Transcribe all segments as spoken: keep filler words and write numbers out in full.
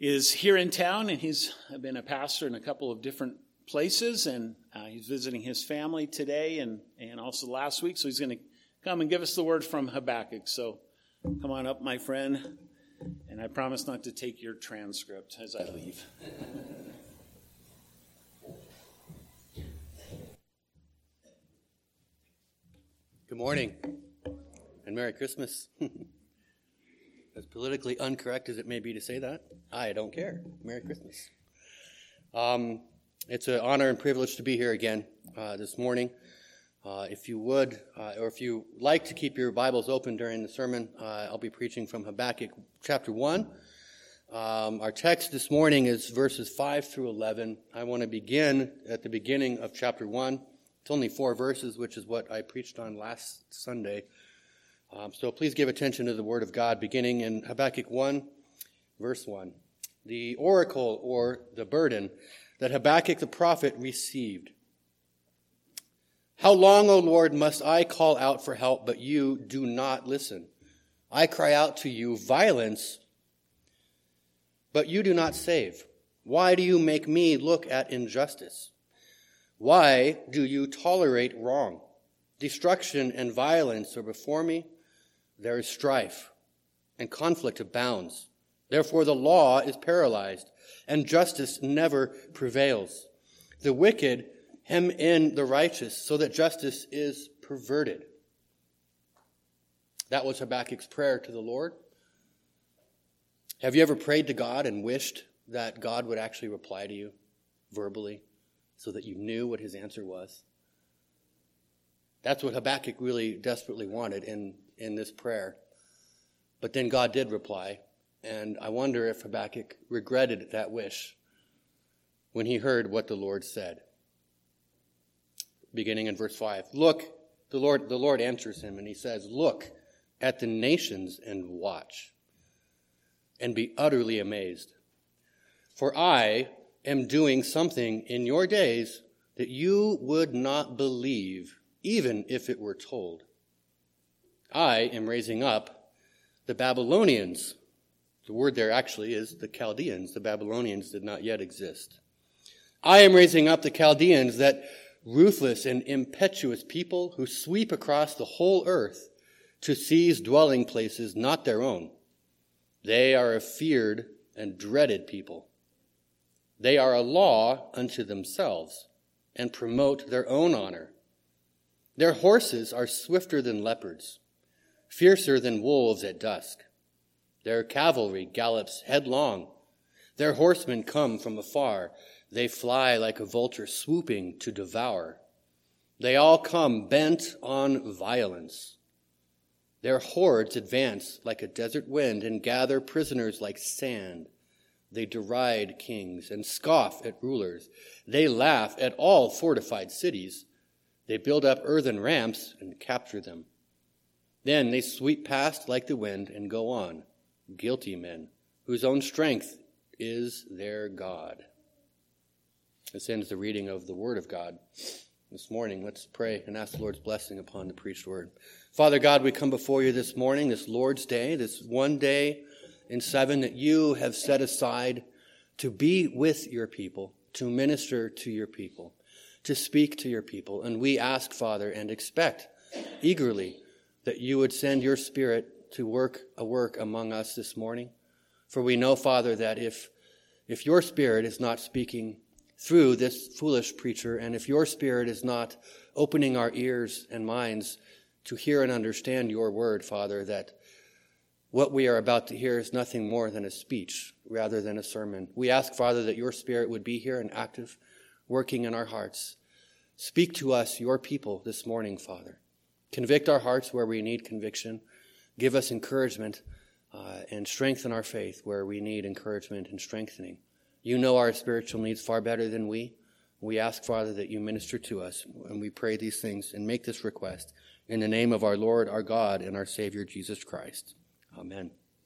is here in town, and he's been a pastor in a couple of different places, and uh, he's visiting his family today and, and also last week, so he's going to come and give us the word from Habakkuk. So come on up, my friend, and I promise not to take your transcript as I leave. Good morning, and Merry Christmas. As politically incorrect as it may be to say that, I don't care. Merry Christmas. Um, it's an honor and privilege to be here again uh, this morning. Uh, if you would, uh, or if you like to keep your Bibles open during the sermon, uh, I'll be preaching from Habakkuk chapter one. Um, our text this morning is verses five through eleven. I want to begin at the beginning of chapter one. It's only four verses, which is what I preached on last Sunday. Um, so please give attention to the Word of God, beginning in Habakkuk one, verse one. The oracle, or the burden, that Habakkuk the prophet received. How long, O Lord, must I call out for help, but you do not listen? I cry out to you, violence, but you do not save. Why do you make me look at injustice? Why do you tolerate wrong? Destruction and violence are before me. There is strife, and conflict abounds. Therefore the law is paralyzed, and justice never prevails. The wicked hem in the righteous, so that justice is perverted. That was Habakkuk's prayer to the Lord. Have you ever prayed to God and wished that God would actually reply to you verbally, so that you knew what his answer was? That's what Habakkuk really desperately wanted in, in this prayer. But then God did reply, and I wonder if Habakkuk regretted that wish when he heard what the Lord said. Beginning in verse five. Look, the Lord, the Lord answers him, and he says, look at the nations and watch, and be utterly amazed. For I am doing something in your days that you would not believe, even if it were told. I am raising up the Babylonians. The word there actually is the Chaldeans. The Babylonians did not yet exist. I am raising up the Chaldeans, that ruthless and impetuous people who sweep across the whole earth to seize dwelling places not their own. They are a feared and dreaded people. They are a law unto themselves and promote their own honor. Their horses are swifter than leopards, fiercer than wolves at dusk. Their cavalry gallops headlong. Their horsemen come from afar. They fly like a vulture swooping to devour. They all come bent on violence. Their hordes advance like a desert wind and gather prisoners like sand. They deride kings and scoff at rulers. They laugh at all fortified cities. They build up earthen ramps and capture them. Then they sweep past like the wind and go on, guilty men, whose own strength is their God. This ends the reading of the Word of God this morning. Let's pray and ask the Lord's blessing upon the preached word. Father God, we come before you this morning, this Lord's Day, this one day in seven that you have set aside to be with your people, to minister to your people, to speak to your people. And we ask, Father, and expect eagerly that you would send your Spirit to work a work among us this morning. For we know, Father, that if, if your Spirit is not speaking through this foolish preacher, and if your Spirit is not opening our ears and minds to hear and understand your word, Father, that what we are about to hear is nothing more than a speech rather than a sermon. We ask, Father, that your Spirit would be here and active, working in our hearts. Speak to us, your people, this morning, Father. Convict our hearts where we need conviction. Give us encouragement uh, and strengthen our faith where we need encouragement and strengthening. You know our spiritual needs far better than we. We ask, Father, that you minister to us, and we pray these things and make this request in the name of our Lord, our God, and our Savior, Jesus Christ. Amen.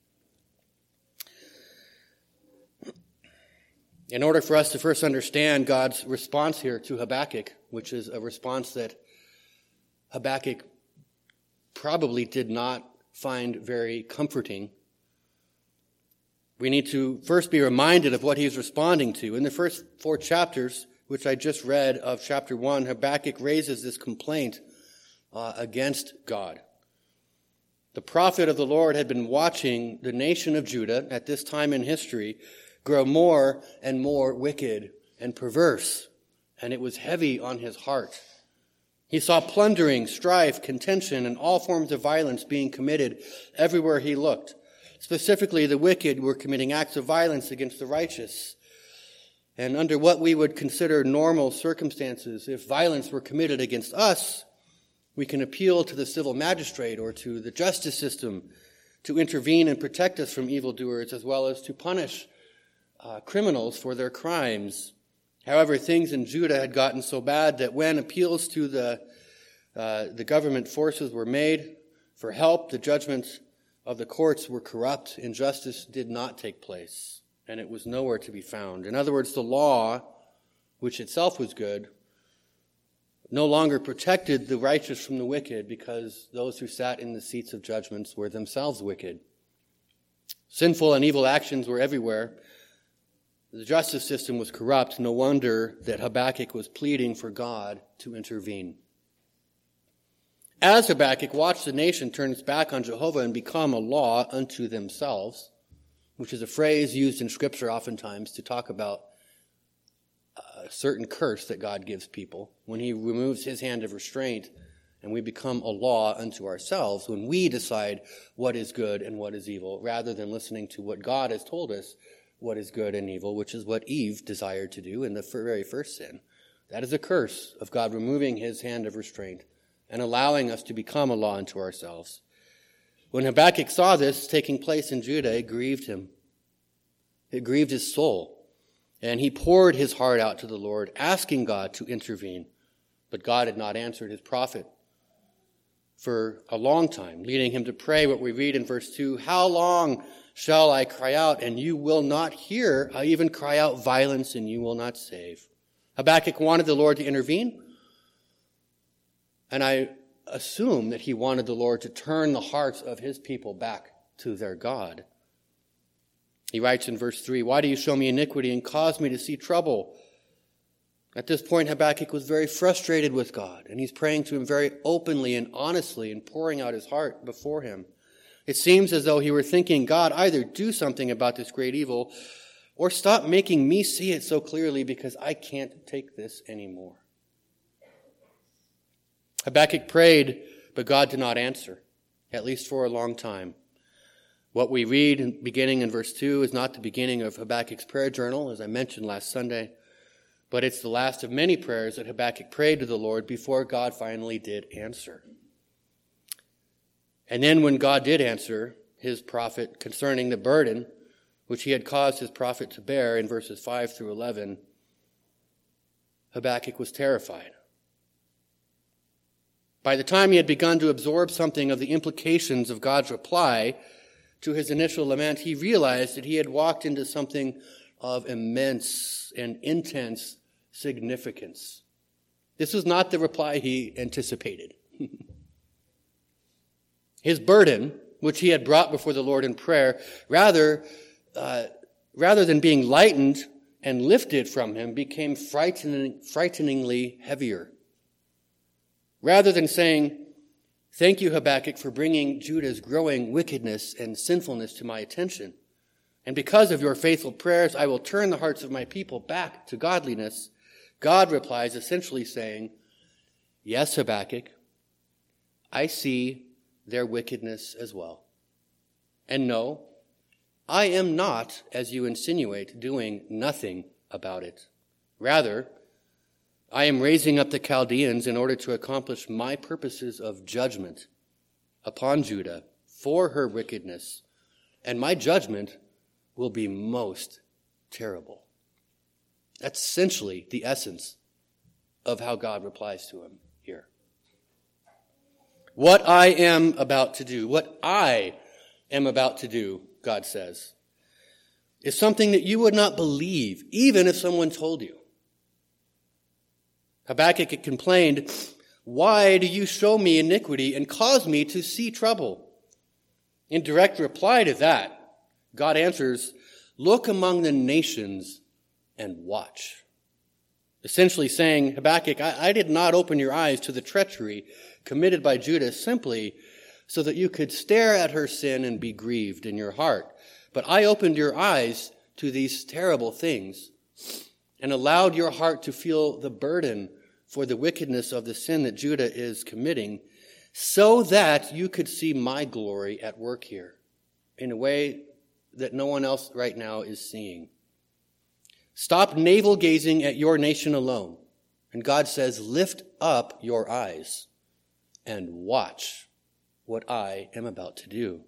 In order for us to first understand God's response here to Habakkuk, which is a response that Habakkuk probably did not find very comforting, we need to first be reminded of what he's responding to. In the first four chapters, which I just read of chapter one, Habakkuk raises this complaint uh, against God. The prophet of the Lord had been watching the nation of Judah at this time in history grow more and more wicked and perverse, and it was heavy on his heart. He saw plundering, strife, contention, and all forms of violence being committed everywhere he looked. Specifically, the wicked were committing acts of violence against the righteous. And under what we would consider normal circumstances, if violence were committed against us, we can appeal to the civil magistrate or to the justice system to intervene and protect us from evildoers, as well as to punish uh, criminals for their crimes. However, things in Judah had gotten so bad that when appeals to the uh, the government forces were made for help, the judgments of the courts were corrupt, and justice did not take place, and it was nowhere to be found. In other words, the law, which itself was good, no longer protected the righteous from the wicked, because those who sat in the seats of judgments were themselves wicked. Sinful and evil actions were everywhere. The justice system was corrupt. No wonder that Habakkuk was pleading for God to intervene. As Habakkuk watched the nation turn its back on Jehovah and become a law unto themselves, which is a phrase used in Scripture oftentimes to talk about a certain curse that God gives people, when he removes his hand of restraint and we become a law unto ourselves, when we decide what is good and what is evil, rather than listening to what God has told us what is good and evil, which is what Eve desired to do in the very first sin. That is a curse of God removing his hand of restraint and allowing us to become a law unto ourselves. When Habakkuk saw this taking place in Judah, it grieved him. It grieved his soul. And he poured his heart out to the Lord, asking God to intervene. But God had not answered his prophet for a long time, leading him to pray what we read in verse two, "How long shall I cry out, and you will not hear? I even cry out violence, and you will not save." Habakkuk wanted the Lord to intervene, and I assume that he wanted the Lord to turn the hearts of his people back to their God. He writes in verse three, "Why do you show me iniquity and cause me to see trouble?" At this point, Habakkuk was very frustrated with God, and he's praying to him very openly and honestly and pouring out his heart before him. It seems as though he were thinking, God, either do something about this great evil or stop making me see it so clearly, because I can't take this anymore. Habakkuk prayed, but God did not answer, at least for a long time. What we read beginning in verse two is not the beginning of Habakkuk's prayer journal, as I mentioned last Sunday, but it's the last of many prayers that Habakkuk prayed to the Lord before God finally did answer. And then when God did answer his prophet concerning the burden which he had caused his prophet to bear in verses five through eleven, Habakkuk was terrified. By the time he had begun to absorb something of the implications of God's reply to his initial lament, he realized that he had walked into something of immense and intense significance. This was not the reply he anticipated. His burden, which he had brought before the Lord in prayer, rather, uh, rather than being lightened and lifted from him, became frightening, frighteningly heavier. Rather than saying, "Thank you, Habakkuk, for bringing Judah's growing wickedness and sinfulness to my attention. And because of your faithful prayers, I will turn the hearts of my people back to godliness," God replies essentially saying, "Yes, Habakkuk, I see their wickedness as well. And no, I am not, as you insinuate, doing nothing about it. Rather, I am raising up the Chaldeans in order to accomplish my purposes of judgment upon Judah for her wickedness, and my judgment will be most terrible." That's essentially the essence of how God replies to him here. What I am about to do, what I am about to do, God says, is something that you would not believe, even if someone told you. Habakkuk had complained, "Why do you show me iniquity and cause me to see trouble?" In direct reply to that, God answers, look among the nations and watch. Essentially saying, Habakkuk, I, I did not open your eyes to the treachery committed by Judah simply so that you could stare at her sin and be grieved in your heart. But I opened your eyes to these terrible things and allowed your heart to feel the burden for the wickedness of the sin that Judah is committing so that you could see my glory at work here in a way that no one else right now is seeing. Stop navel-gazing at your nation alone. And God says, lift up your eyes and watch what I am about to do.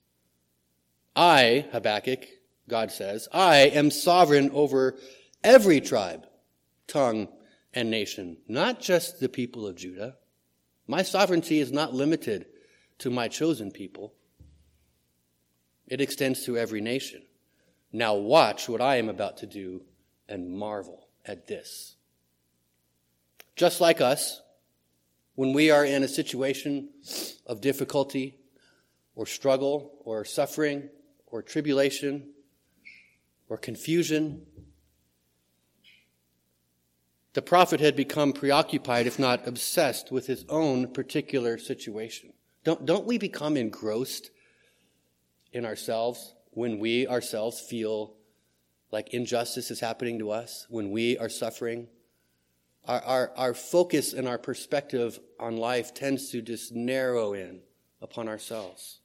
I, Habakkuk, God says, I am sovereign over every tribe, tongue, and nation, not just the people of Judah. My sovereignty is not limited to my chosen people. It extends to every nation. Now watch what I am about to do and marvel at this. Just like us, when we are in a situation of difficulty or struggle or suffering or tribulation or confusion, the prophet had become preoccupied, if not obsessed, with his own particular situation. Don't, don't we become engrossed in ourselves when we ourselves feel like injustice is happening to us, when we are suffering? Our, our, our focus and our perspective on life tends to just narrow in upon ourselves.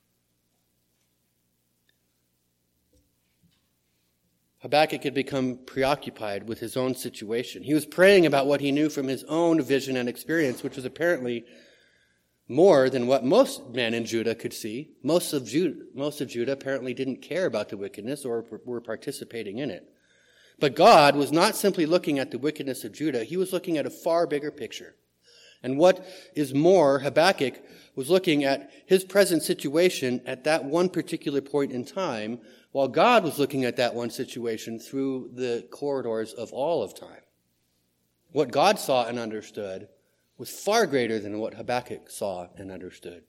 Habakkuk had become preoccupied with his own situation. He was praying about what he knew from his own vision and experience, which was apparently more than what most men in Judah could see. Most of Judah, most of Judah apparently didn't care about the wickedness or were participating in it. But God was not simply looking at the wickedness of Judah. He was looking at a far bigger picture. And what is more, Habakkuk was looking at his present situation at that one particular point in time, while God was looking at that one situation through the corridors of all of time. What God saw and understood was far greater than what Habakkuk saw and understood.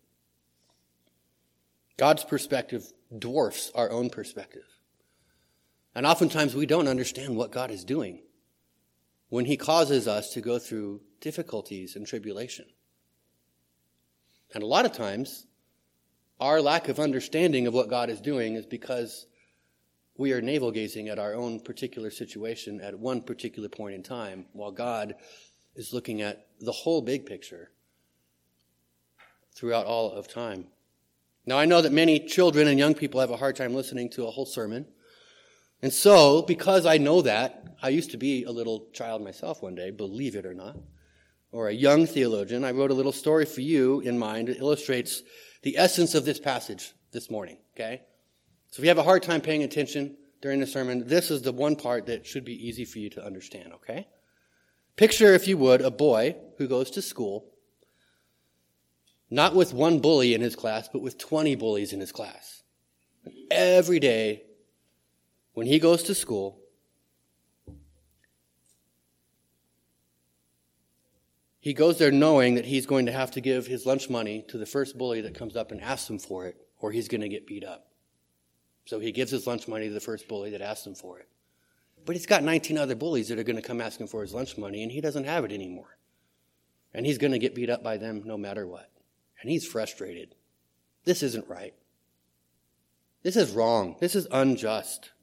God's perspective dwarfs our own perspective. And oftentimes we don't understand what God is doing when he causes us to go through difficulties and tribulation. And a lot of times, our lack of understanding of what God is doing is because we are navel-gazing at our own particular situation at one particular point in time, while God is looking at the whole big picture throughout all of time. Now, I know that many children and young people have a hard time listening to a whole sermon. And so, because I know that, I used to be a little child myself one day, believe it or not, or a young theologian. I wrote a little story for you in mind. It illustrates the essence of this passage this morning, okay? So if you have a hard time paying attention during the sermon, this is the one part that should be easy for you to understand, okay? Picture, if you would, a boy who goes to school, not with one bully in his class, but with twenty bullies in his class. Every day, when he goes to school, he goes there knowing that he's going to have to give his lunch money to the first bully that comes up and asks him for it, or he's going to get beat up. So he gives his lunch money to the first bully that asks him for it. But he's got nineteen other bullies that are going to come ask him for his lunch money, and he doesn't have it anymore. And he's going to get beat up by them no matter what. And he's frustrated. This isn't right. This is wrong. This is unjust.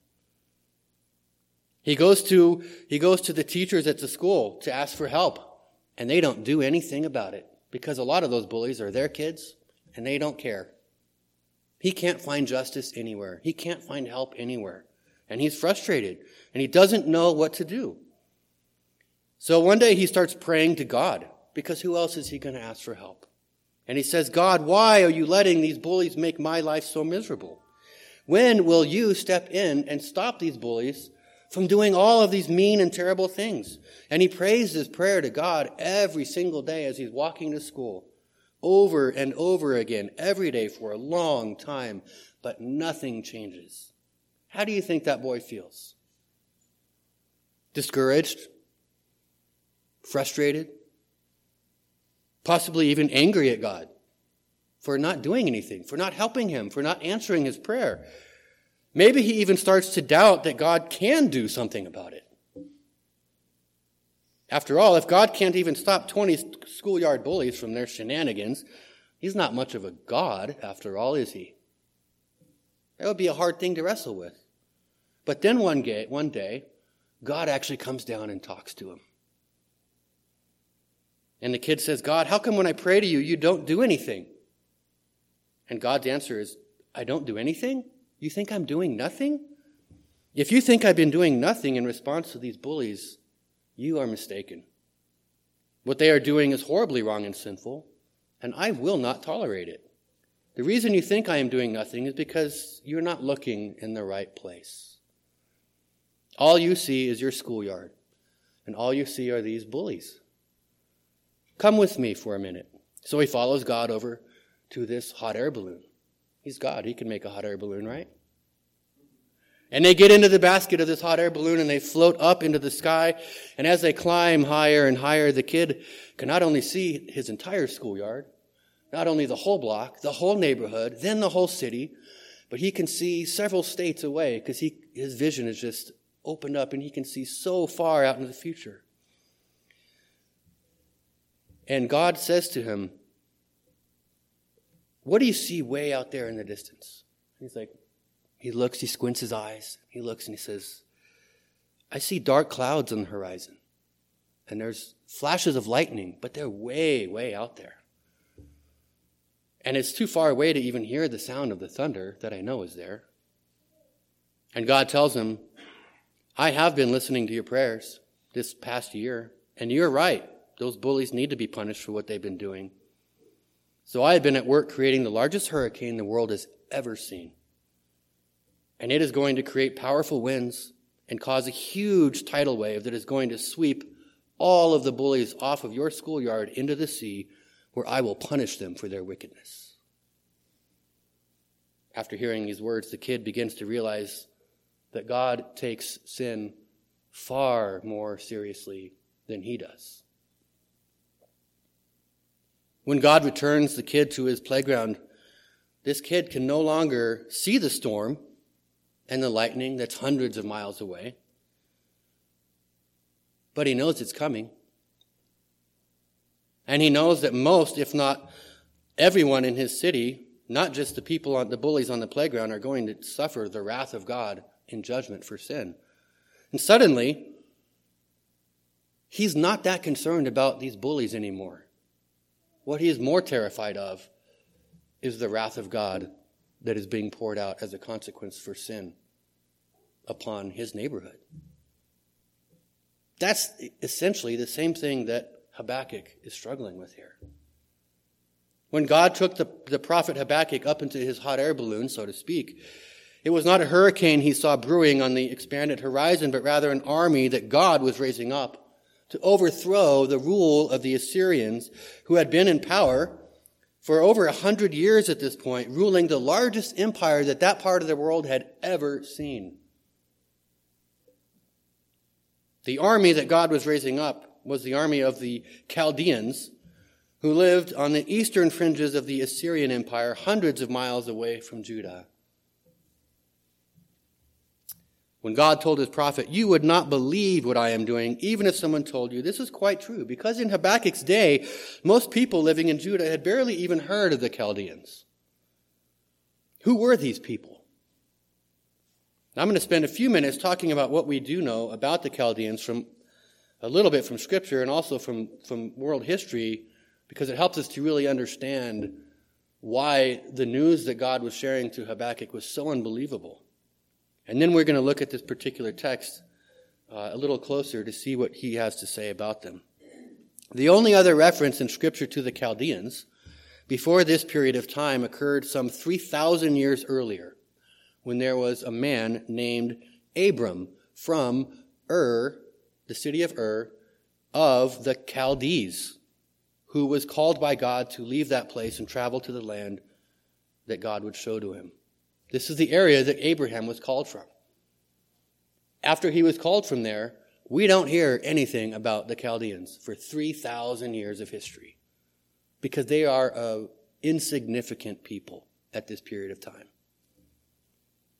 He goes to, he goes to the teachers at the school to ask for help, and they don't do anything about it because a lot of those bullies are their kids, and they don't care. He can't find justice anywhere. He can't find help anywhere. And he's frustrated, and he doesn't know what to do. So one day he starts praying to God, because who else is he going to ask for help? And he says, God, why are you letting these bullies make my life so miserable? When will you step in and stop these bullies from doing all of these mean and terrible things? And he prays this prayer to God every single day as he's walking to school, over and over again, every day for a long time, but nothing changes. How do you think that boy feels? Discouraged? Frustrated? Possibly even angry at God for not doing anything, for not helping him, for not answering his prayer. Maybe he even starts to doubt that God can do something about it. After all, if God can't even stop twenty schoolyard bullies from their shenanigans, he's not much of a God, after all, is he? That would be a hard thing to wrestle with. But then one day, one day, God actually comes down and talks to him. And the kid says, God, how come when I pray to you, you don't do anything? And God's answer is, I don't do anything? You think I'm doing nothing? If you think I've been doing nothing in response to these bullies, you are mistaken. What they are doing is horribly wrong and sinful, and I will not tolerate it. The reason you think I am doing nothing is because you're not looking in the right place. All you see is your schoolyard, and all you see are these bullies. Come with me for a minute. So he follows God over to this hot air balloon. He's God. He can make a hot air balloon, right? And they get into the basket of this hot air balloon and they float up into the sky. And as they climb higher and higher, the kid can not only see his entire schoolyard, not only the whole block, the whole neighborhood, then the whole city, but he can see several states away because he his vision is just opened up and he can see so far out into the future. And God says to him, what do you see way out there in the distance? He's like, he looks, he squints his eyes, he looks and he says, I see dark clouds on the horizon. And there's flashes of lightning, but they're way, way out there. And it's too far away to even hear the sound of the thunder that I know is there. And God tells him, I have been listening to your prayers this past year, and you're right. Those bullies need to be punished for what they've been doing. So I have been at work creating the largest hurricane the world has ever seen. And it is going to create powerful winds and cause a huge tidal wave that is going to sweep all of the bullies off of your schoolyard into the sea, where I will punish them for their wickedness. After hearing these words, the kid begins to realize that God takes sin far more seriously than he does. When God returns the kid to his playground, this kid can no longer see the storm and the lightning that's hundreds of miles away, but he knows it's coming. And he knows that most, if not everyone in his city, not just the people, on the bullies on the playground, are going to suffer the wrath of God in judgment for sin. And suddenly, he's not that concerned about these bullies anymore. What he is more terrified of is the wrath of God that is being poured out as a consequence for sin upon his neighborhood. That's essentially the same thing that Habakkuk is struggling with here. When God took the, the prophet Habakkuk up into his hot air balloon, so to speak, it was not a hurricane he saw brewing on the expanded horizon, but rather an army that God was raising up to overthrow the rule of the Assyrians, who had been in power for over a hundred years at this point, ruling the largest empire that that part of the world had ever seen. The army that God was raising up was the army of the Chaldeans, who lived on the eastern fringes of the Assyrian Empire, hundreds of miles away from Judah. When God told his prophet, you would not believe what I am doing, even if someone told you, this is quite true, because in Habakkuk's day, most people living in Judah had barely even heard of the Chaldeans. Who were these people? Now, I'm going to spend a few minutes talking about what we do know about the Chaldeans from a little bit from Scripture and also from, from world history, because it helps us to really understand why the news that God was sharing to Habakkuk was so unbelievable. And then we're going to look at this particular text uh, a little closer to see what he has to say about them. The only other reference in Scripture to the Chaldeans before this period of time occurred some three thousand years earlier, when there was a man named Abram from Ur, the city of Ur, of the Chaldees, who was called by God to leave that place and travel to the land that God would show to him. This is the area that Abraham was called from. After he was called from there, we don't hear anything about the Chaldeans for three thousand years of history, because they are an insignificant people at this period of time.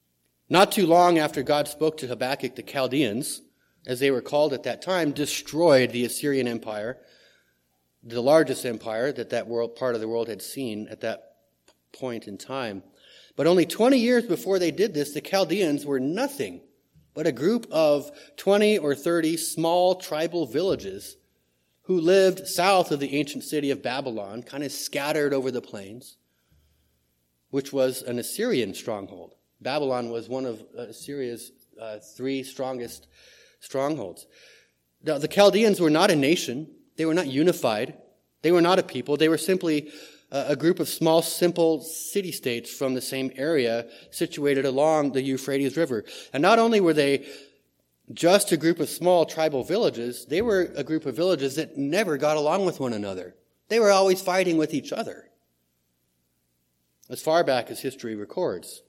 Not too long after God spoke to Habakkuk, the Chaldeans, as they were called at that time, destroyed the Assyrian Empire, the largest empire that that world, part of the world had seen at that point in time. But only twenty years before they did this, the Chaldeans were nothing but a group of twenty or thirty small tribal villages who lived south of the ancient city of Babylon, kind of scattered over the plains, which was an Assyrian stronghold. Babylon was one of Assyria's uh, three strongest strongholds. Now, the Chaldeans were not a nation. They were not unified. They were not a people. They were simply uh, a group of small, simple city-states from the same area situated along the Euphrates River. And not only were they just a group of small tribal villages, they were a group of villages that never got along with one another. They were always fighting with each other, as far back as history records.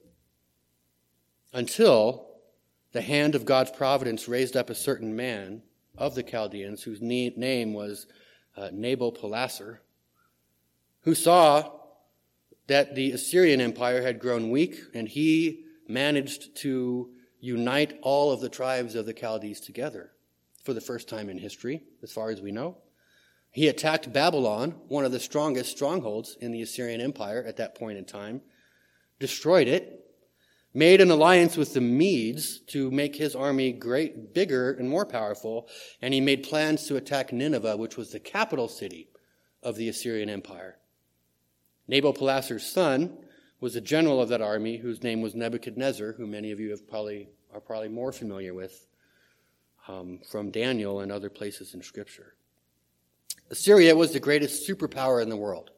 Until the hand of God's providence raised up a certain man of the Chaldeans, whose name was uh, Nabopolassar, who saw that the Assyrian Empire had grown weak, and he managed to unite all of the tribes of the Chaldees together for the first time in history, as far as we know. He attacked Babylon, one of the strongest strongholds in the Assyrian Empire at that point in time, destroyed it, made an alliance with the Medes to make his army great, bigger and more powerful, and he made plans to attack Nineveh, which was the capital city of the Assyrian Empire. Nabopolassar's son was a general of that army whose name was Nebuchadnezzar, who many of you have probably are probably more familiar with um, from Daniel and other places in Scripture. Assyria was the greatest superpower in the world.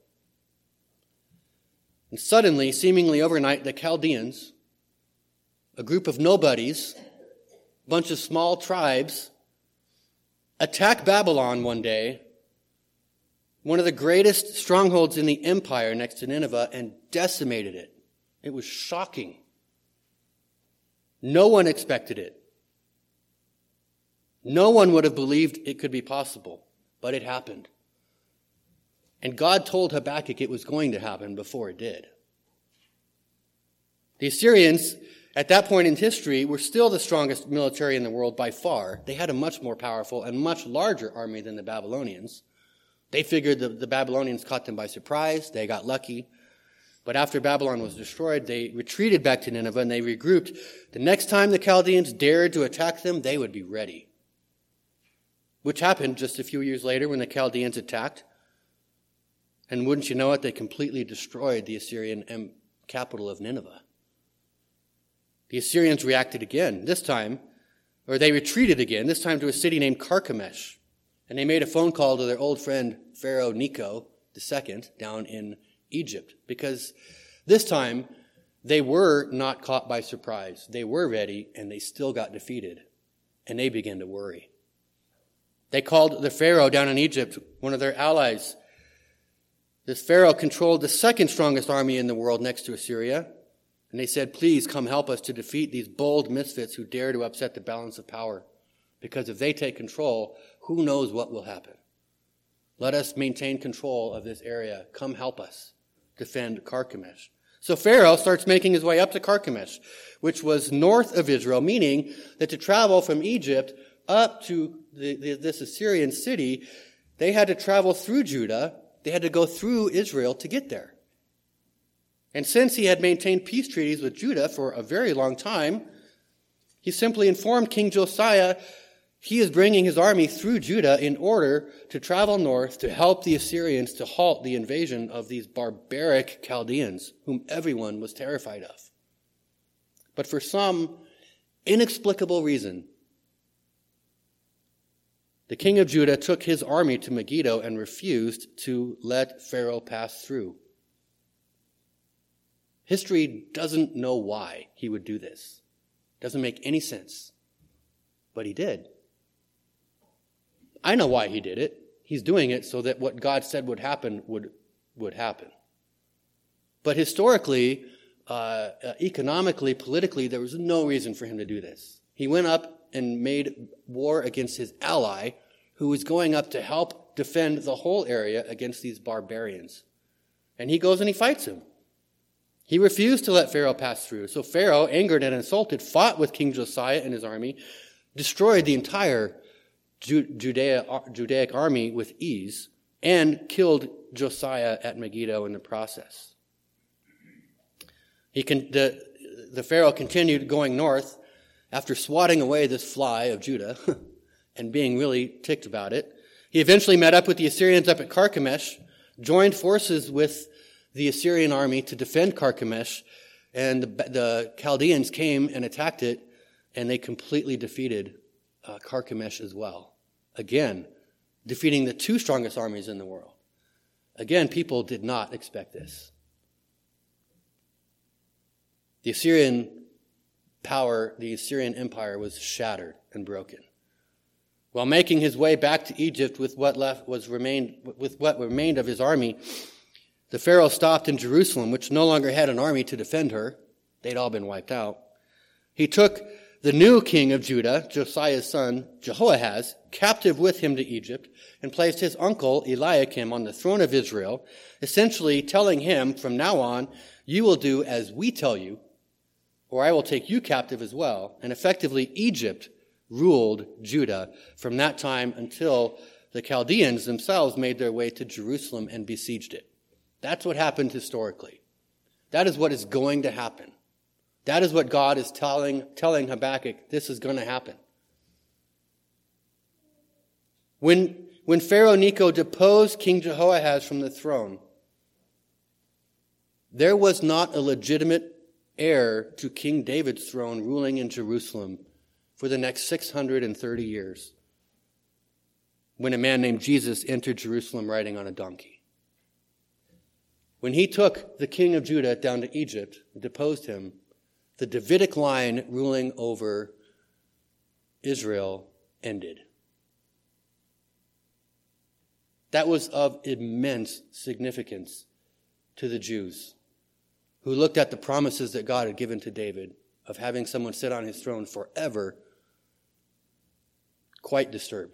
And suddenly, seemingly overnight, the Chaldeans, a group of nobodies, a bunch of small tribes, attack Babylon one day, one of the greatest strongholds in the empire next to Nineveh, and decimated it. It was shocking. No one expected it. No one would have believed it could be possible, but it happened. And God told Habakkuk it was going to happen before it did. The Assyrians, at that point in history, were still the strongest military in the world by far. They had a much more powerful and much larger army than the Babylonians. They figured the, the Babylonians caught them by surprise. They got lucky. But after Babylon was destroyed, they retreated back to Nineveh and they regrouped. The next time the Chaldeans dared to attack them, they would be ready. Which happened just a few years later when the Chaldeans attacked. And wouldn't you know it, they completely destroyed the Assyrian capital of Nineveh. The Assyrians reacted again, this time, or they retreated again, this time to a city named Carchemish. And they made a phone call to their old friend Pharaoh Necho the Second down in Egypt, because this time they were not caught by surprise. They were ready, and they still got defeated, and they began to worry. They called the Pharaoh down in Egypt, one of their allies. This Pharaoh controlled the second strongest army in the world next to Assyria, and they said, please come help us to defeat these bold misfits who dare to upset the balance of power, because if they take control, who knows what will happen. Let us maintain control of this area. Come help us defend Carchemish. So Pharaoh starts making his way up to Carchemish, which was north of Israel, meaning that to travel from Egypt up to the, the, this Assyrian city, they had to travel through Judah. They had to go through Israel to get there. And since he had maintained peace treaties with Judah for a very long time, he simply informed King Josiah he is bringing his army through Judah in order to travel north to help the Assyrians to halt the invasion of these barbaric Chaldeans, whom everyone was terrified of. But for some inexplicable reason, the king of Judah took his army to Megiddo and refused to let Pharaoh pass through. History doesn't know why he would do this. Doesn't make any sense. But he did. I know why he did it. He's doing it so that what God said would happen would, would happen. But historically, uh, economically, politically, there was no reason for him to do this. He went up and made war against his ally, who was going up to help defend the whole area against these barbarians. And he goes and he fights him. He refused to let Pharaoh pass through. So Pharaoh, angered and insulted, fought with King Josiah and his army, destroyed the entire Judea, Judaic army with ease, and killed Josiah at Megiddo in the process. He can, the, the Pharaoh continued going north after swatting away this fly of Judah and being really ticked about it. He eventually met up with the Assyrians up at Carchemish, joined forces with the Assyrian army to defend Carchemish, and the, the Chaldeans came and attacked it, and they completely defeated uh, Carchemish as well. Again, defeating the two strongest armies in the world. Again, people did not expect this. The Assyrian power, the Assyrian empire was shattered and broken. While making his way back to Egypt with what left was remained with what remained of his army, the Pharaoh stopped in Jerusalem, which no longer had an army to defend her. They'd all been wiped out. He took the new king of Judah, Josiah's son, Jehoahaz, captive with him to Egypt, and placed his uncle, Eliakim, on the throne of Israel, essentially telling him, from now on, you will do as we tell you, or I will take you captive as well. And effectively, Egypt ruled Judah from that time until the Chaldeans themselves made their way to Jerusalem and besieged it. That's what happened historically. That is what is going to happen. That is what God is telling, telling Habakkuk, this is going to happen. When, when Pharaoh Necho deposed King Jehoahaz from the throne, there was not a legitimate heir to King David's throne ruling in Jerusalem for the next six hundred thirty years, when a man named Jesus entered Jerusalem riding on a donkey. When he took the king of Judah down to Egypt and deposed him, the Davidic line ruling over Israel ended. That was of immense significance to the Jews, who looked at the promises that God had given to David of having someone sit on his throne forever, quite disturbed.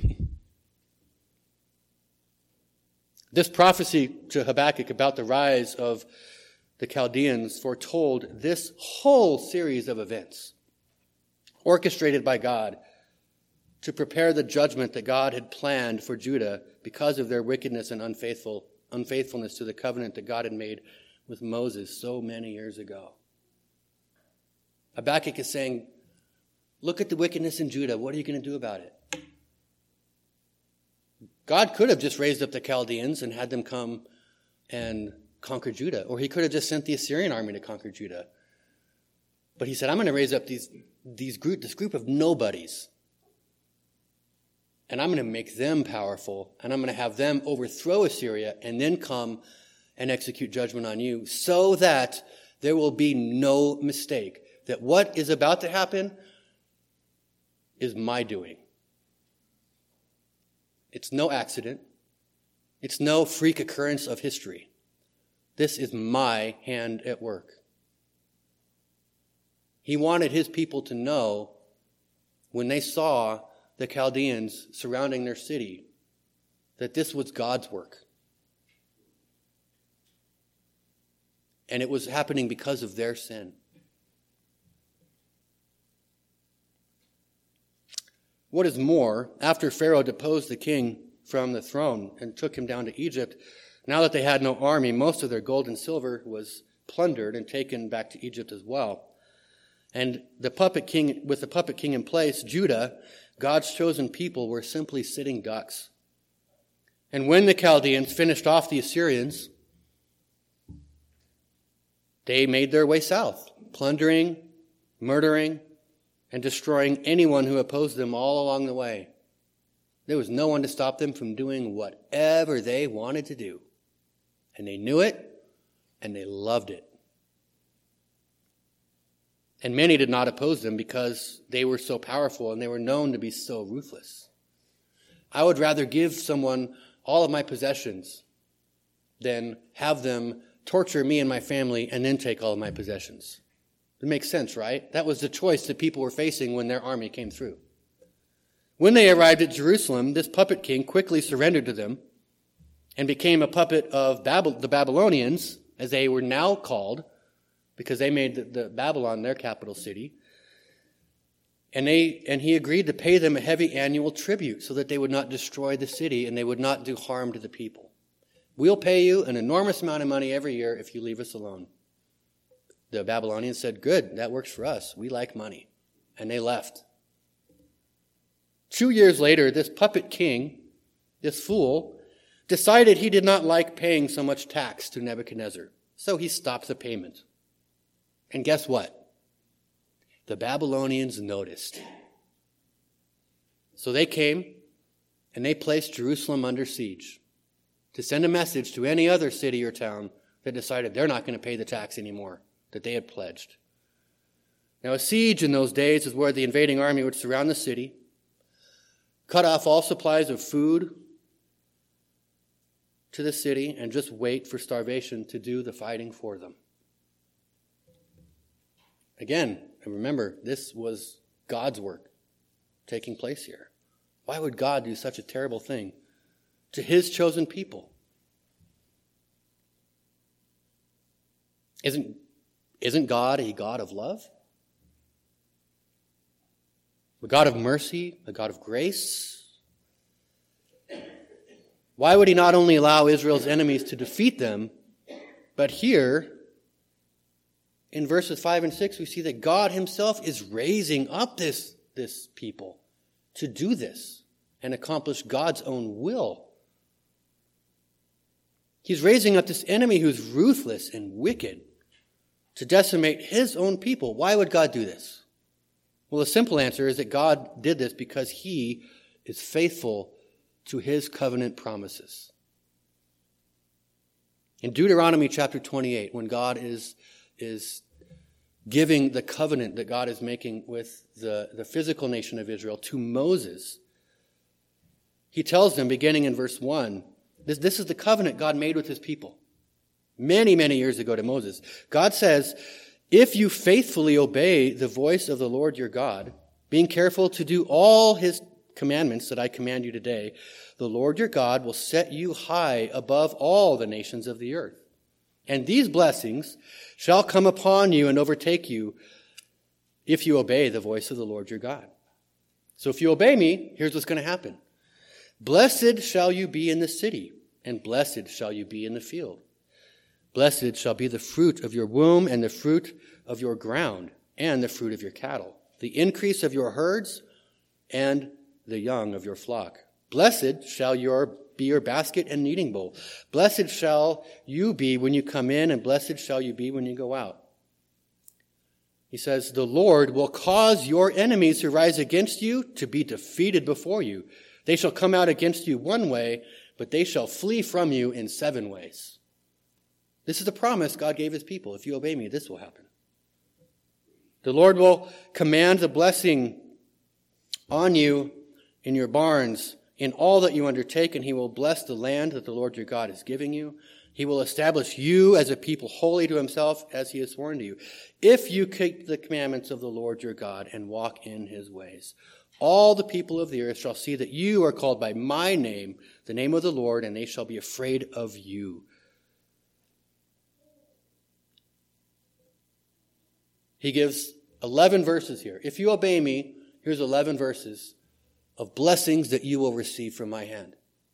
This prophecy to Habakkuk about the rise of the Chaldeans foretold this whole series of events, orchestrated by God to prepare the judgment that God had planned for Judah because of their wickedness and unfaithful, unfaithfulness to the covenant that God had made with Moses so many years ago. Habakkuk is saying, look at the wickedness in Judah. What are you going to do about it? God could have just raised up the Chaldeans and had them come and conquer Judah. Or he could have just sent the Assyrian army to conquer Judah. But he said, I'm going to raise up these, these group, this group of nobodies. And I'm going to make them powerful. And I'm going to have them overthrow Assyria and then come and execute judgment on you, so that there will be no mistake that what is about to happen is my doing. It's no accident. It's no freak occurrence of history. This is my hand at work. He wanted his people to know, when they saw the Chaldeans surrounding their city, that this was God's work. And it was happening because of their sin. What is more, after Pharaoh deposed the king from the throne and took him down to Egypt, now that they had no army, most of their gold and silver was plundered and taken back to Egypt as well. And the puppet king, with the puppet king in place, Judah, God's chosen people, were simply sitting ducks. And when the Chaldeans finished off the Assyrians, they made their way south, plundering, murdering, and destroying anyone who opposed them all along the way. There was no one to stop them from doing whatever they wanted to do. And they knew it, and they loved it. And many did not oppose them because they were so powerful and they were known to be so ruthless. I would rather give someone all of my possessions than have them torture me and my family and then take all of my possessions. It makes sense, right? That was the choice that people were facing when their army came through. When they arrived at Jerusalem, this puppet king quickly surrendered to them and became a puppet of Bab- the Babylonians, as they were now called, because they made the, the Babylon their capital city. And they and he agreed to pay them a heavy annual tribute so that they would not destroy the city and they would not do harm to the people. We'll pay you an enormous amount of money every year if you leave us alone. The Babylonians said, good, that works for us. We like money. And they left. Two years later, this puppet king, this fool, decided he did not like paying so much tax to Nebuchadnezzar. So he stopped the payment. And guess what? The Babylonians noticed. So they came and they placed Jerusalem under siege to send a message to any other city or town that decided they're not going to pay the tax anymore that they had pledged. Now, a siege in those days is where the invading army would surround the city, cut off all supplies of food to the city, and just wait for starvation to do the fighting for them. Again, and remember, this was God's work taking place here. Why would God do such a terrible thing to his chosen people? Isn't, isn't God a God of love? A God of mercy? A God of grace? Why would he not only allow Israel's enemies to defeat them, but here, in verses five and six, we see that God himself is raising up this, this people to do this and accomplish God's own will. He's raising up this enemy who's ruthless and wicked to decimate his own people. Why would God do this? Well, the simple answer is that God did this because he is faithful to his covenant promises. In Deuteronomy chapter twenty-eight, when God is is giving the covenant that God is making with the, the physical nation of Israel to Moses, he tells them, beginning in verse one, this, this is the covenant God made with his people many, many years ago to Moses. God says, if you faithfully obey the voice of the Lord your God, being careful to do all his commandments that I command you today, the Lord your God will set you high above all the nations of the earth. And these blessings shall come upon you and overtake you if you obey the voice of the Lord your God. So if you obey me, here's what's going to happen. Blessed shall you be in the city, and blessed shall you be in the field. Blessed shall be the fruit of your womb, and the fruit of your ground, and the fruit of your cattle, the increase of your herds, and the young of your flock. Blessed shall your be your basket and kneading bowl. Blessed shall you be when you come in, and blessed shall you be when you go out. He says, the Lord will cause your enemies who rise against you to be defeated before you. They shall come out against you one way, but they shall flee from you in seven ways. This is a promise God gave his people. If you obey me, this will happen. The Lord will command the blessing on you in your barns, in all that you undertake, and he will bless the land that the Lord your God is giving you. He will establish you as a people holy to himself, as he has sworn to you, if you keep the commandments of the Lord your God and walk in his ways. All the people of the earth shall see that you are called by my name, the name of the Lord, and they shall be afraid of you. He gives eleven verses here. If you obey me, here's eleven verses of blessings that you will receive from my hand.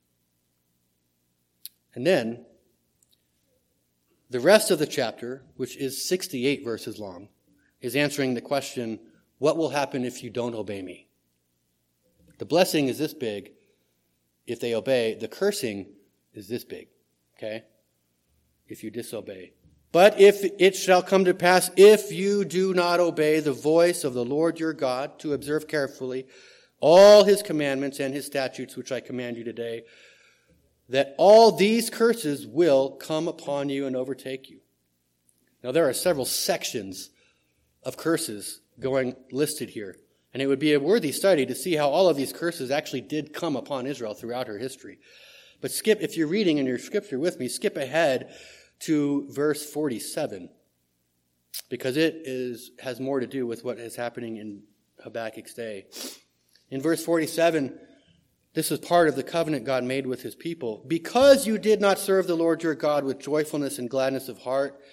And then, the rest of the chapter, which is sixty-eight verses long, is answering the question, what will happen if you don't obey me? The blessing is this big if they obey. The cursing is this big, okay? If you disobey. But if it shall come to pass, if you do not obey the voice of the Lord your God, to observe carefully all his commandments and his statutes, which I command you today, that all these curses will come upon you and overtake you. Now, there are several sections of curses going listed here, and it would be a worthy study to see how all of these curses actually did come upon Israel throughout her history. But skip, if you're reading in your scripture with me, skip ahead to verse forty-seven, because it is has more to do with what is happening in Habakkuk's day. In verse forty-seven, this is part of the covenant God made with his people. Because you did not serve the Lord your God with joyfulness and gladness of heart,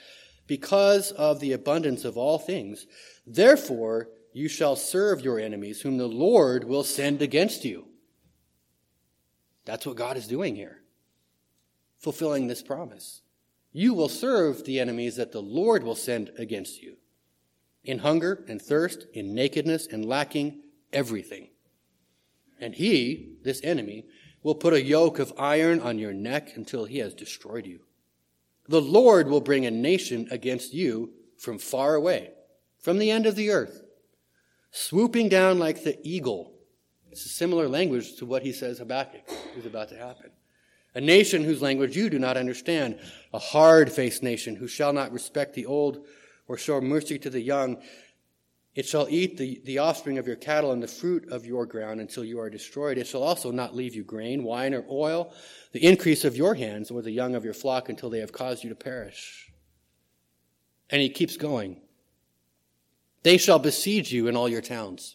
because of the abundance of all things. Therefore, you shall serve your enemies, whom the Lord will send against you. That's what God is doing here, fulfilling this promise. You will serve the enemies that the Lord will send against you, in hunger and thirst, in nakedness and lacking everything. And he, this enemy, will put a yoke of iron on your neck until he has destroyed you. The Lord will bring a nation against you from far away, from the end of the earth, swooping down like the eagle. It's a similar language to what he says Habakkuk is about to happen. A nation whose language you do not understand, a hard-faced nation who shall not respect the old or show mercy to the young. It shall eat the, the offspring of your cattle and the fruit of your ground until you are destroyed. It shall also not leave you grain, wine, or oil, the increase of your hands, or the young of your flock until they have caused you to perish. And he keeps going. They shall besiege you in all your towns,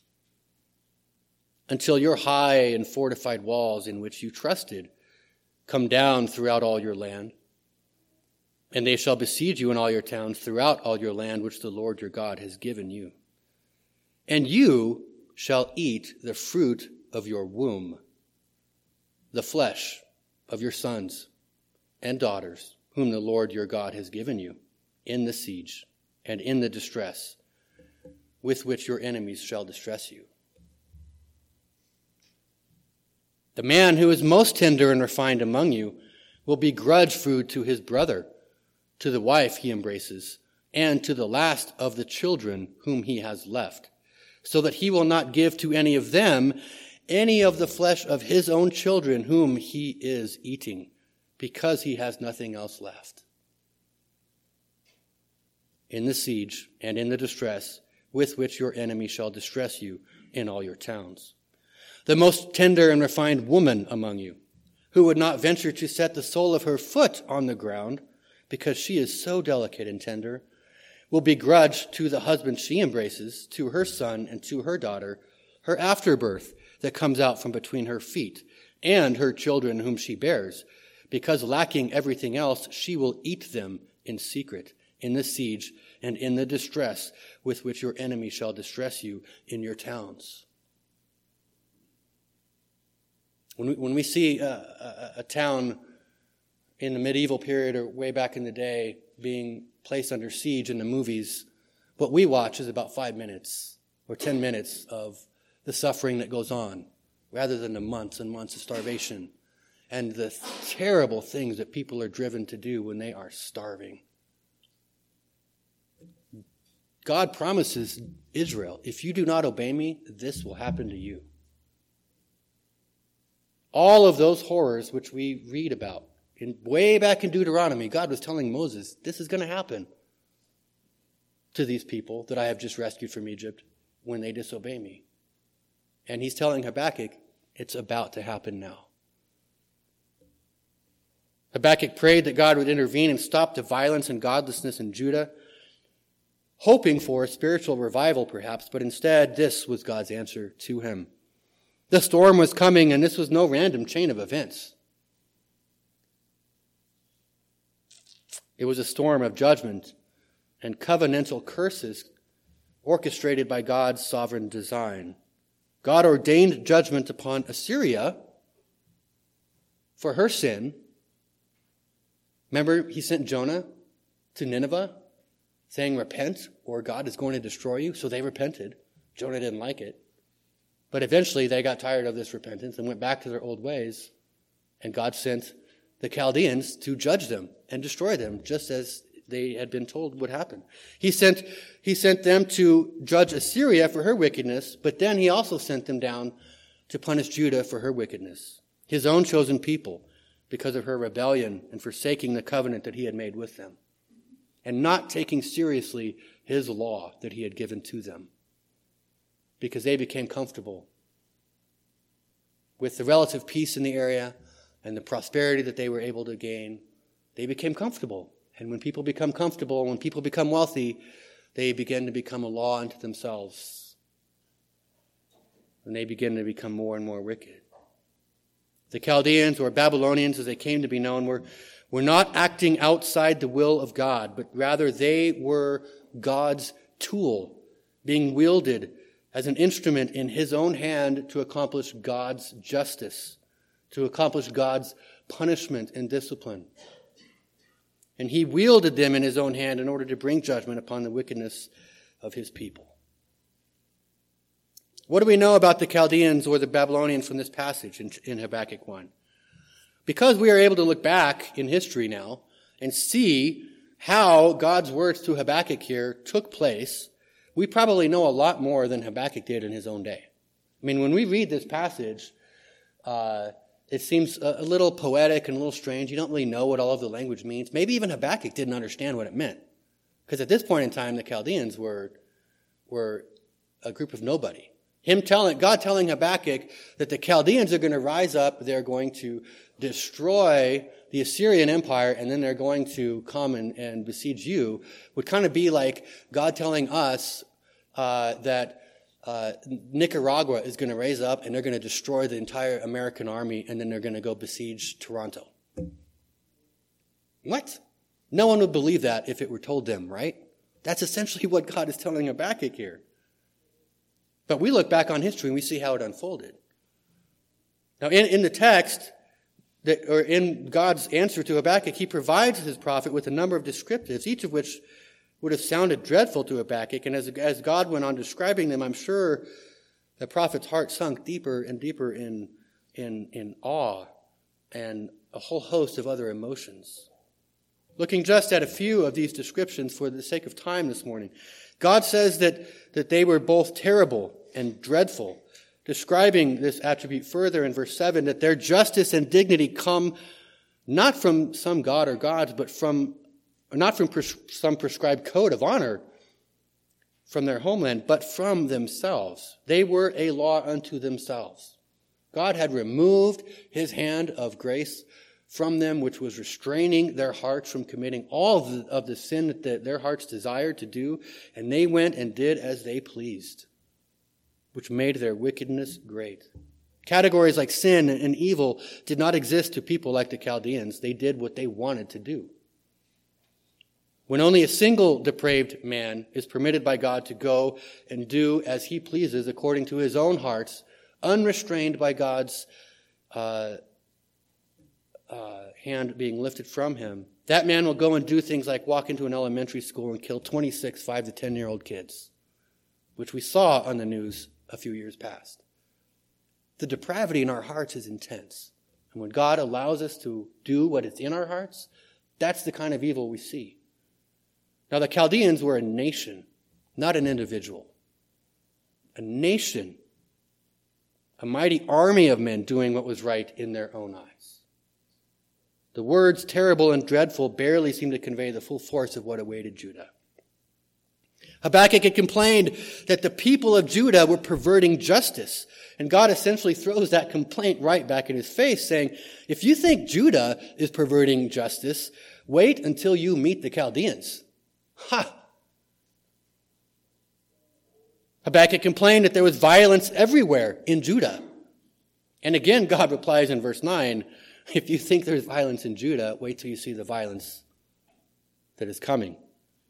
until your high and fortified walls in which you trusted come down throughout all your land. And they shall besiege you in all your towns throughout all your land which the Lord your God has given you. And you shall eat the fruit of your womb, the flesh of your sons and daughters, whom the Lord your God has given you, in the siege and in the distress with which your enemies shall distress you. The man who is most tender and refined among you will begrudge food to his brother, to the wife he embraces, and to the last of the children whom he has left, so that he will not give to any of them any of the flesh of his own children whom he is eating, because he has nothing else left. In the siege and in the distress with which your enemy shall distress you in all your towns. The most tender and refined woman among you, who would not venture to set the sole of her foot on the ground, because she is so delicate and tender, will begrudge to the husband she embraces, to her son and to her daughter, her afterbirth that comes out from between her feet, and her children whom she bears, because lacking everything else, she will eat them in secret, in the siege and in the distress with which your enemy shall distress you in your towns. When we, when we see a, a, a town in the medieval period or way back in the day being placed under siege in the movies, what we watch is about five minutes or ten minutes of the suffering that goes on, rather than the months and months of starvation and the terrible things that people are driven to do when they are starving. God promises Israel, if you do not obey me, this will happen to you. All of those horrors which we read about, in, way back in Deuteronomy, God was telling Moses, this is going to happen to these people that I have just rescued from Egypt when they disobey me. And he's telling Habakkuk, it's about to happen now. Habakkuk prayed that God would intervene and stop the violence and godlessness in Judah, hoping for a spiritual revival perhaps, but instead this was God's answer to him. The storm was coming, and this was no random chain of events. It was a storm of judgment and covenantal curses orchestrated by God's sovereign design. God ordained judgment upon Assyria for her sin. Remember, he sent Jonah to Nineveh saying, repent, or God is going to destroy you. So they repented. Jonah didn't like it. But eventually they got tired of this repentance and went back to their old ways. And God sent the Chaldeans to judge them and destroy them, just as they had been told would happen. He sent, he sent them to judge Assyria for her wickedness, but then he also sent them down to punish Judah for her wickedness, his own chosen people, because of her rebellion and forsaking the covenant that he had made with them, and not taking seriously his law that he had given to them, because they became comfortable with the relative peace in the area and the prosperity that they were able to gain. They became comfortable. And when people become comfortable, when people become wealthy, they begin to become a law unto themselves. And they begin to become more and more wicked. The Chaldeans, or Babylonians as they came to be known, were, were not acting outside the will of God, but rather they were God's tool, being wielded as an instrument in his own hand to accomplish God's justice, to accomplish God's punishment and discipline. And he wielded them in his own hand in order to bring judgment upon the wickedness of his people. What do we know about the Chaldeans or the Babylonians from this passage in, in Habakkuk one? Because we are able to look back in history now and see how God's words through Habakkuk here took place, we probably know a lot more than Habakkuk did in his own day. I mean, when we read this passage, uh, it seems a, a little poetic and a little strange. You don't really know what all of the language means. Maybe even Habakkuk didn't understand what it meant. Because at this point in time, the Chaldeans were, were a group of nobody. Him telling, God telling Habakkuk that the Chaldeans are going to rise up, they're going to destroy the Assyrian Empire, and then they're going to come and, and besiege you, would kind of be like God telling us uh, that uh, Nicaragua is going to raise up and they're going to destroy the entire American army, and then they're going to go besiege Toronto. What? No one would believe that if it were told them, right? That's essentially what God is telling Habakkuk here. But we look back on history and we see how it unfolded. Now, in, in the text, that, or in God's answer to Habakkuk, he provides his prophet with a number of descriptives, each of which would have sounded dreadful to Habakkuk. And as, as God went on describing them, I'm sure the prophet's heart sunk deeper and deeper in, in, in awe and a whole host of other emotions. Looking just at a few of these descriptions for the sake of time this morning, God says that, that they were both terrible and dreadful, describing this attribute further in verse seven, that their justice and dignity come not from some god or gods, but from, not from pres- some prescribed code of honor from their homeland, but from themselves. They were a law unto themselves. God had removed his hand of grace from them, which was restraining their hearts from committing all of the, of the sin that the, their hearts desired to do, and they went and did as they pleased, which made their wickedness great. Categories like sin and evil did not exist to people like the Chaldeans. They did what they wanted to do. When only a single depraved man is permitted by God to go and do as he pleases according to his own hearts, unrestrained by God's uh, Uh, hand being lifted from him, that man will go and do things like walk into an elementary school and kill twenty-six five to ten year old kids, which we saw on the news a few years past. The depravity in our hearts is intense. And when God allows us to do what is in our hearts, that's the kind of evil we see. Now, the Chaldeans were a nation, not an individual. A nation. A mighty army of men doing what was right in their own eyes. The words terrible and dreadful barely seem to convey the full force of what awaited Judah. Habakkuk had complained that the people of Judah were perverting justice. And God essentially throws that complaint right back in his face, saying, if you think Judah is perverting justice, wait until you meet the Chaldeans. Ha! Habakkuk complained that there was violence everywhere in Judah. And again, God replies in verse nine, if you think there's violence in Judah, wait till you see the violence that is coming.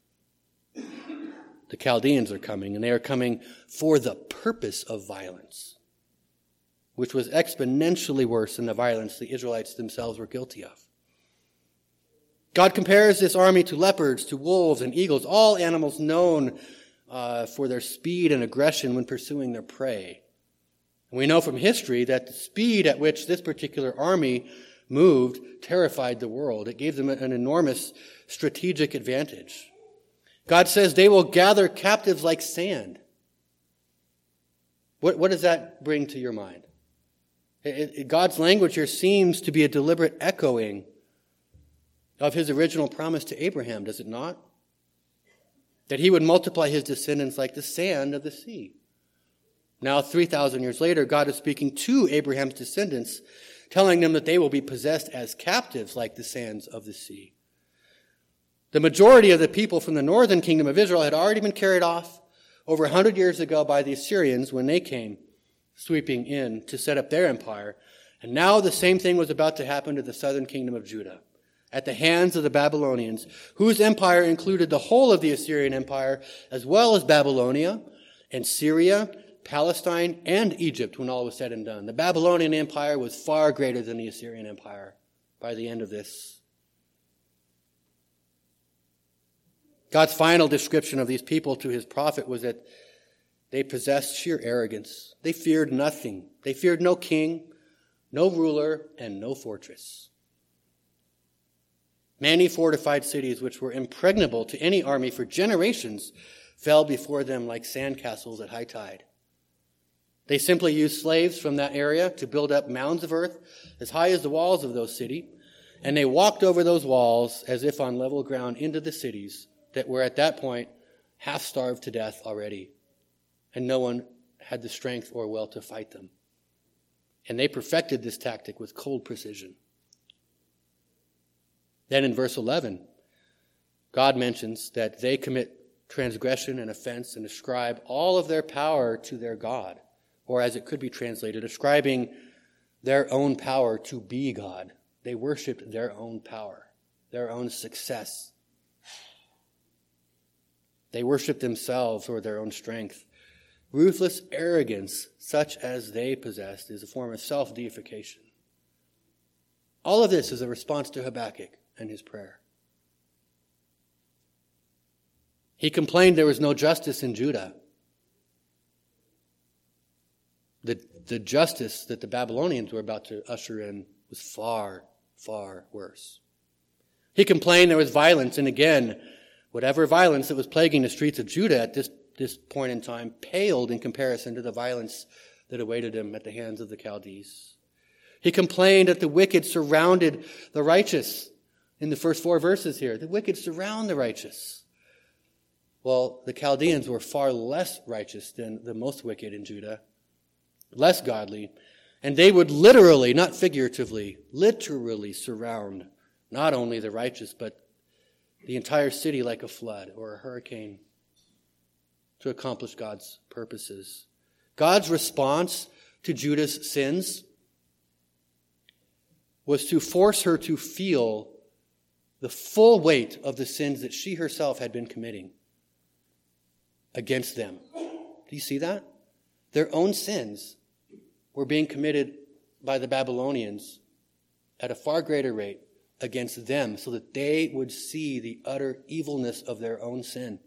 The Chaldeans are coming, and they are coming for the purpose of violence, which was exponentially worse than the violence the Israelites themselves were guilty of. God compares this army to leopards, to wolves and eagles, all animals known uh, for their speed and aggression when pursuing their prey. And we know from history that the speed at which this particular army moved terrified the world. It gave them an enormous strategic advantage. God says they will gather captives like sand. What, what does that bring to your mind? It, it, God's language here seems to be a deliberate echoing of his original promise to Abraham, does it not? That he would multiply his descendants like the sand of the sea. Now, three thousand years later, God is speaking to Abraham's descendants, telling them that they will be possessed as captives like the sands of the sea. The majority of the people from the northern kingdom of Israel had already been carried off over one hundred years ago by the Assyrians when they came sweeping in to set up their empire. And now the same thing was about to happen to the southern kingdom of Judah, at the hands of the Babylonians, whose empire included the whole of the Assyrian Empire, as well as Babylonia and Syria, Palestine, and Egypt, when all was said and done. The Babylonian Empire was far greater than the Assyrian Empire by the end of this. God's final description of these people to his prophet was that they possessed sheer arrogance. They feared nothing. They feared no king, no ruler, and no fortress. Many fortified cities, which were impregnable to any army for generations, fell before them like sandcastles at high tide. They simply used slaves from that area to build up mounds of earth as high as the walls of those cities, and they walked over those walls as if on level ground into the cities that were at that point half starved to death already, and no one had the strength or will to fight them. And they perfected this tactic with cold precision. Then in verse eleven, God mentions that they commit transgression and offense and ascribe all of their power to their God, or as it could be translated, ascribing their own power to be God. They worshiped their own power, their own success. They worshiped themselves or their own strength. Ruthless arrogance, such as they possessed, is a form of self-deification. All of this is a response to Habakkuk and his prayer. He complained there was no justice in Judah. The, the justice that the Babylonians were about to usher in was far, far worse. He complained there was violence, and again, whatever violence that was plaguing the streets of Judah at this, this point in time paled in comparison to the violence that awaited him at the hands of the Chaldees. He complained that the wicked surrounded the righteous in the first four verses here. The wicked surround the righteous. Well, the Chaldeans were far less righteous than the most wicked in Judah, less godly, and they would literally, not figuratively, literally surround not only the righteous, but the entire city like a flood or a hurricane to accomplish God's purposes. God's response to Judah's sins was to force her to feel the full weight of the sins that she herself had been committing against them. Do you see that? Their own sins were being committed by the Babylonians at a far greater rate against them so that they would see the utter evilness of their own sin.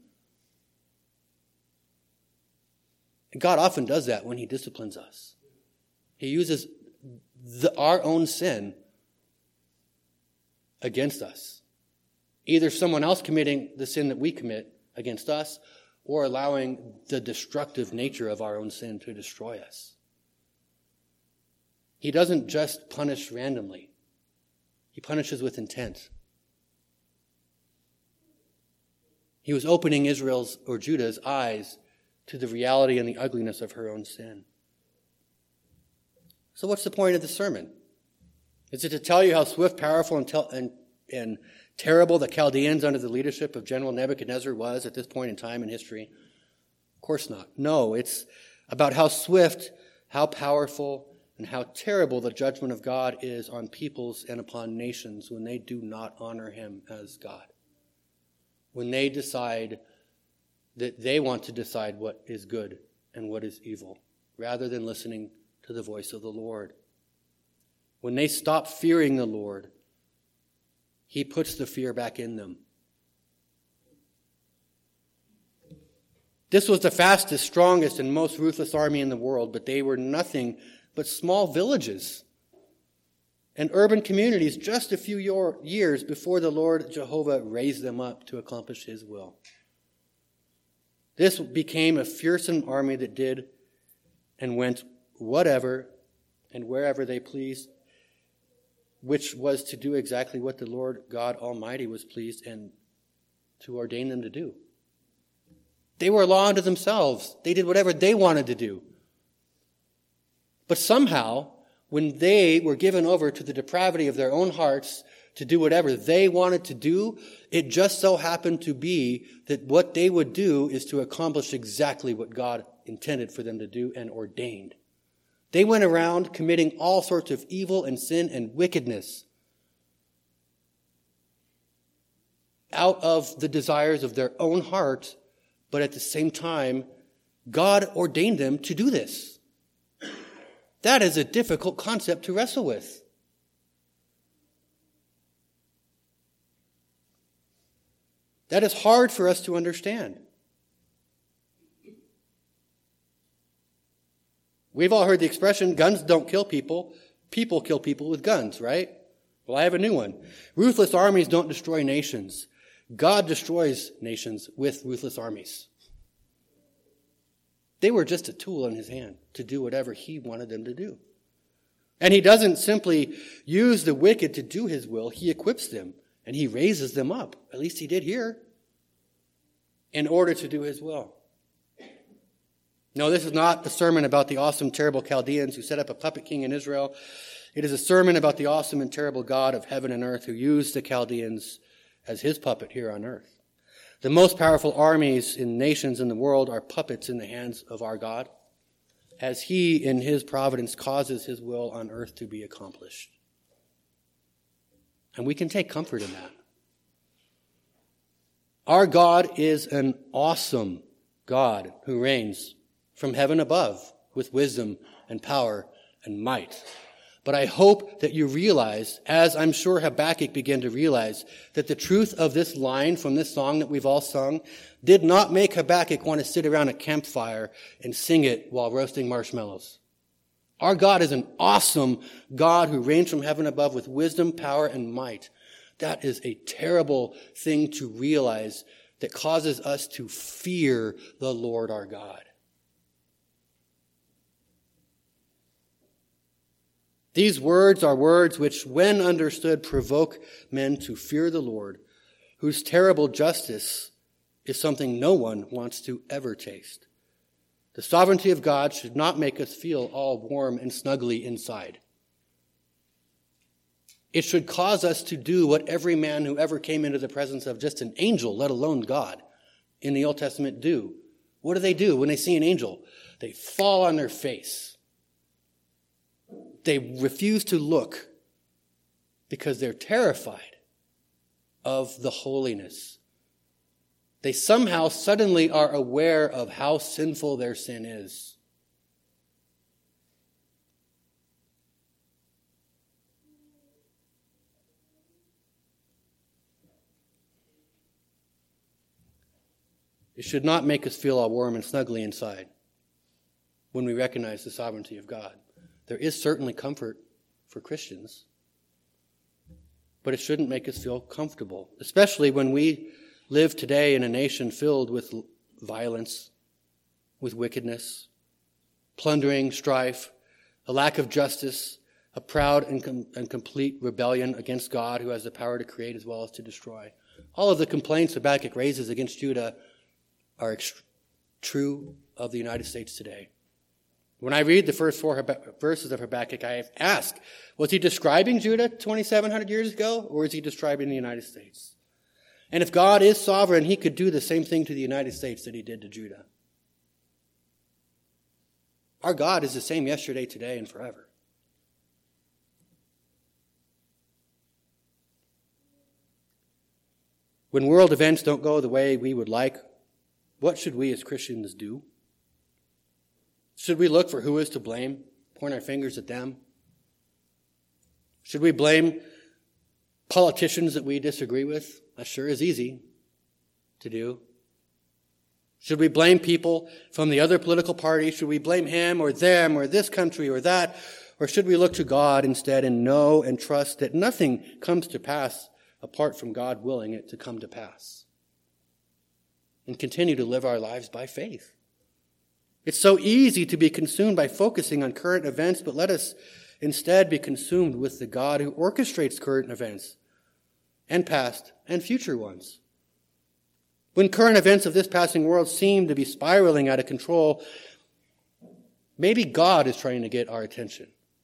And God often does that when he disciplines us. He uses the, our own sin against us. Either someone else committing the sin that we commit against us, or allowing the destructive nature of our own sin to destroy us. He doesn't just punish randomly. He punishes with intent. He was opening Israel's or Judah's eyes to the reality and the ugliness of her own sin. So what's the point of the sermon? Is it to tell you how swift, powerful, and, tel- and, and terrible the Chaldeans under the leadership of General Nebuchadnezzar was at this point in time in history? Of course not. No, it's about how swift, how powerful, and how terrible the judgment of God is on peoples and upon nations when they do not honor him as God. When they decide that they want to decide what is good and what is evil, rather than listening to the voice of the Lord. When they stop fearing the Lord, he puts the fear back in them. This was the fastest, strongest, and most ruthless army in the world, but they were nothing but small villages and urban communities just a few years before the Lord Jehovah raised them up to accomplish his will. This became a fearsome army that did and went whatever and wherever they pleased, which was to do exactly what the Lord God Almighty was pleased and to ordain them to do. They were a law unto themselves. They did whatever they wanted to do. But somehow, when they were given over to the depravity of their own hearts to do whatever they wanted to do, it just so happened to be that what they would do is to accomplish exactly what God intended for them to do and ordained. They went around committing all sorts of evil and sin and wickedness out of the desires of their own heart, but at the same time, God ordained them to do this. That is a difficult concept to wrestle with. That is hard for us to understand. We've all heard the expression, guns don't kill people, people kill people with guns, right? Well, I have a new one. Ruthless armies don't destroy nations. God destroys nations with ruthless armies. They were just a tool in his hand to do whatever he wanted them to do. And he doesn't simply use the wicked to do his will. He equips them and he raises them up. At least he did here. In order to do his will. No, this is not a sermon about the awesome, terrible Chaldeans who set up a puppet king in Israel. It is a sermon about the awesome and terrible God of heaven and earth who used the Chaldeans as his puppet here on earth. The most powerful armies in nations in the world are puppets in the hands of our God, as he, in his providence, causes his will on earth to be accomplished. And we can take comfort in that. Our God is an awesome God who reigns from heaven above with wisdom and power and might. But I hope that you realize, as I'm sure Habakkuk began to realize, that the truth of this line from this song that we've all sung did not make Habakkuk want to sit around a campfire and sing it while roasting marshmallows. Our God is an awesome God who reigns from heaven above with wisdom, power, and might. That is a terrible thing to realize that causes us to fear the Lord our God. These words are words which, when understood, provoke men to fear the Lord, whose terrible justice is something no one wants to ever taste. The sovereignty of God should not make us feel all warm and snuggly inside. It should cause us to do what every man who ever came into the presence of just an angel, let alone God, in the Old Testament do. What do they do when they see an angel? They fall on their face. They refuse to look because they're terrified of the holiness. They somehow suddenly are aware of how sinful their sin is. It should not make us feel all warm and snuggly inside when we recognize the sovereignty of God. There is certainly comfort for Christians, but it shouldn't make us feel comfortable, especially when we live today in a nation filled with violence, with wickedness, plundering, strife, a lack of justice, a proud and, com- and complete rebellion against God who has the power to create as well as to destroy. All of the complaints Habakkuk raises against Judah are ext- true of the United States today. When I read the first four Hab- verses of Habakkuk, I ask, was he describing Judah twenty-seven hundred years ago, or is he describing the United States? And if God is sovereign, he could do the same thing to the United States that he did to Judah. Our God is the same yesterday, today, and forever. When world events don't go the way we would like, what should we as Christians do? Should we look for who is to blame, point our fingers at them? Should we blame politicians that we disagree with? That sure is easy to do. Should we blame people from the other political party? Should we blame him or them or this country or that? Or should we look to God instead and know and trust that nothing comes to pass apart from God willing it to come to pass? And continue to live our lives by faith. It's so easy to be consumed by focusing on current events, but let us instead be consumed with the God who orchestrates current events and past and future ones. When current events of this passing world seem to be spiraling out of control, maybe God is trying to get our attention.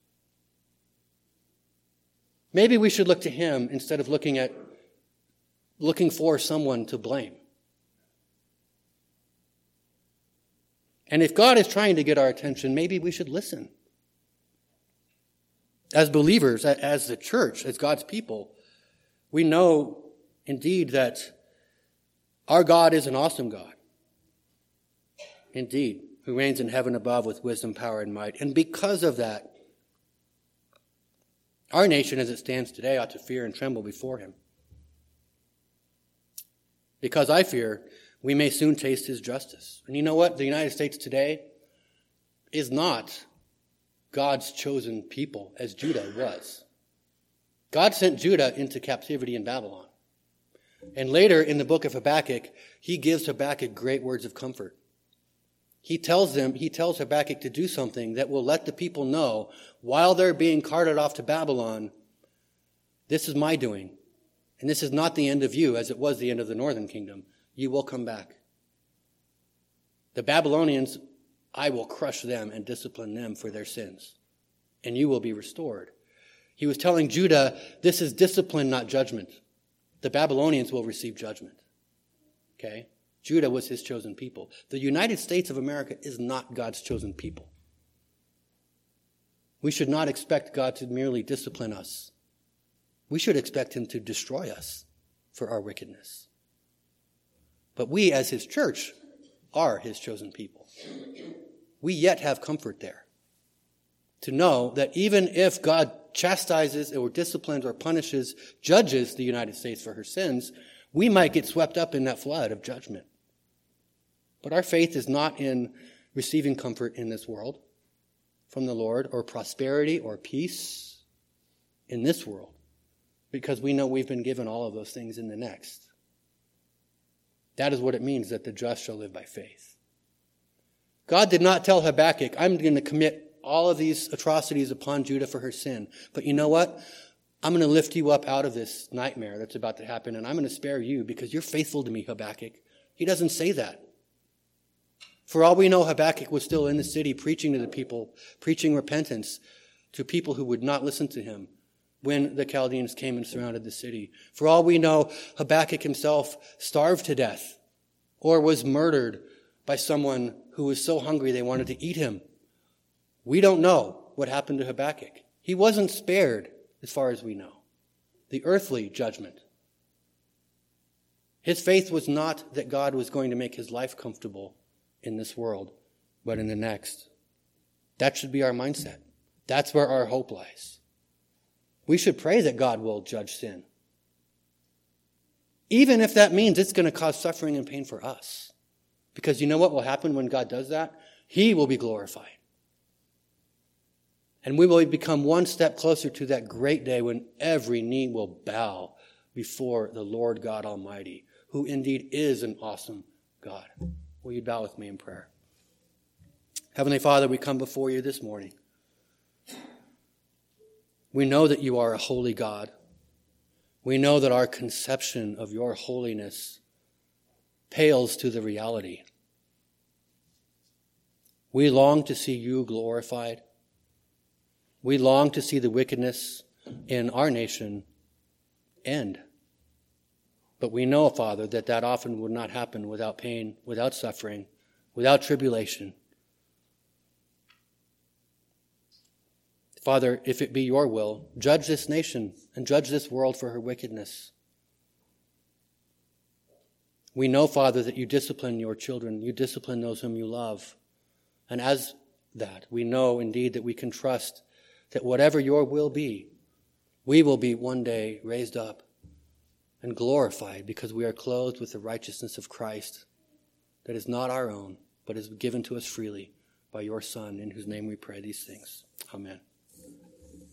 Maybe we should look to him instead of looking at looking for someone to blame. And if God is trying to get our attention, maybe we should listen As believers, as the church, as God's people, we know indeed that our God is an awesome God. Indeed, who reigns in heaven above with wisdom, power, and might. And because of that, our nation as it stands today ought to fear and tremble before him. Because I fear we may soon taste his justice. And you know what? The United States today is not God's chosen people as Judah was. God sent Judah into captivity in Babylon. And later in the book of Habakkuk, he gives Habakkuk great words of comfort. He tells them, he tells Habakkuk to do something that will let the people know while they're being carted off to Babylon, this is my doing. And this is not the end of you as it was the end of the northern kingdom. You will come back. The Babylonians, I will crush them and discipline them for their sins. And you will be restored. He was telling Judah, this is discipline, not judgment. The Babylonians will receive judgment. Okay? Judah was his chosen people. The United States of America is not God's chosen people. We should not expect God to merely discipline us. We should expect him to destroy us for our wickedness. But we as his church are his chosen people. We yet have comfort there. To know that even if God chastises or disciplines or punishes, judges the United States for her sins, we might get swept up in that flood of judgment. But our faith is not in receiving comfort in this world from the Lord, or prosperity or peace in this world, because we know we've been given all of those things in the next. That is what it means that the just shall live by faith. God did not tell Habakkuk, I'm going to commit all of these atrocities upon Judah for her sin. But you know what? I'm going to lift you up out of this nightmare that's about to happen, and I'm going to spare you because you're faithful to me, Habakkuk. He doesn't say that. For all we know, Habakkuk was still in the city preaching to the people, preaching repentance to people who would not listen to him when the Chaldeans came and surrounded the city. For all we know, Habakkuk himself starved to death or was murdered by someone who was so hungry they wanted to eat him. We don't know what happened to Habakkuk. He wasn't spared, as far as we know, the earthly judgment. His faith was not that God was going to make his life comfortable in this world, but in the next. That should be our mindset. That's where our hope lies. We should pray that God will judge sin, even if that means it's going to cause suffering and pain for us. Because you know what will happen when God does that? He will be glorified. And we will become one step closer to that great day when every knee will bow before the Lord God Almighty, who indeed is an awesome God. Will you bow with me in prayer? Heavenly Father, we come before you this morning. We know that you are a holy God. We know that our conception of your holiness pales to the reality. We long to see you glorified. We long to see the wickedness in our nation end. But we know, Father, that that often would not happen without pain, without suffering, without tribulation. Father, if it be your will, judge this nation and judge this world for her wickedness. We know, Father, that you discipline your children. You discipline those whom you love. And as that, we know indeed that we can trust that whatever your will be, we will be one day raised up and glorified because we are clothed with the righteousness of Christ that is not our own, but is given to us freely by your Son, in whose name we pray these things. Amen.